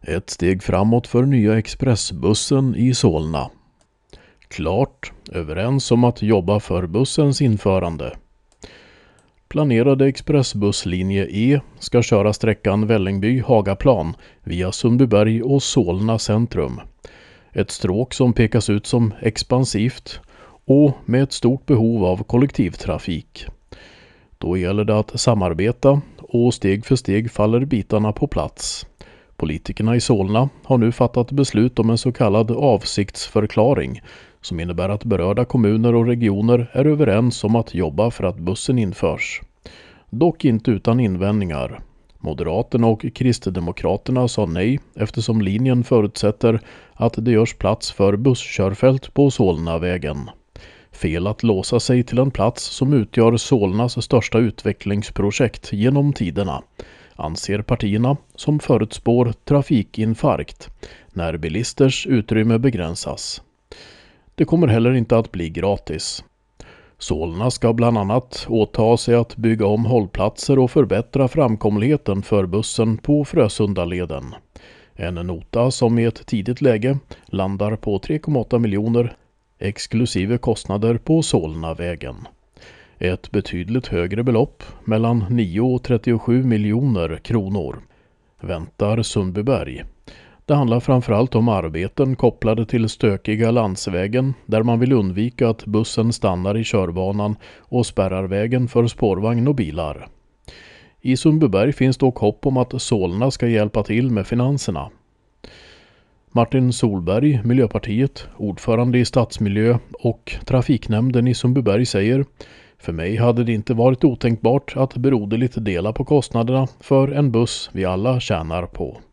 Ett steg framåt för nya expressbussen i Solna. Klart överens om att jobba för bussens införande. Planerade expressbusslinje E ska köra sträckan Vällingby-Hagaplan via Sundbyberg och Solna centrum. Ett stråk som pekas ut som expansivt och med ett stort behov av kollektivtrafik. Då gäller det att samarbeta och steg för steg faller bitarna på plats. Politikerna i Solna har nu fattat beslut om en så kallad avsiktsförklaring som innebär att berörda kommuner och regioner är överens om att jobba för att bussen införs. Dock inte utan invändningar. Moderaterna och Kristdemokraterna sa nej eftersom linjen förutsätter att det görs plats för busskörfält på Solnavägen. Fel att låsa sig till en plats som utgör Solnas största utvecklingsprojekt genom tiderna, anser partierna som förutspår trafikinfarkt när bilisters utrymme begränsas. Det kommer heller inte att bli gratis. Solna ska bland annat åta sig att bygga om hållplatser och förbättra framkomligheten för bussen på Frösundaleden. En nota som i ett tidigt läge landar på 3,8 miljoner exklusive kostnader på Solnavägen. Ett betydligt högre belopp, mellan 9 och 37 miljoner kronor, väntar Sundbyberg. Det handlar framförallt om arbeten kopplade till stökiga landsvägen där man vill undvika att bussen stannar i körbanan och spärrar vägen för spårvagn och bilar. I Sundbyberg finns dock hopp om att Solna ska hjälpa till med finanserna. Martin Solberg, Miljöpartiet, ordförande i stadsmiljö och trafiknämnden i Sundbyberg säger: "För mig hade det inte varit otänkbart att broderligt dela på kostnaderna för en buss vi alla tjänar på."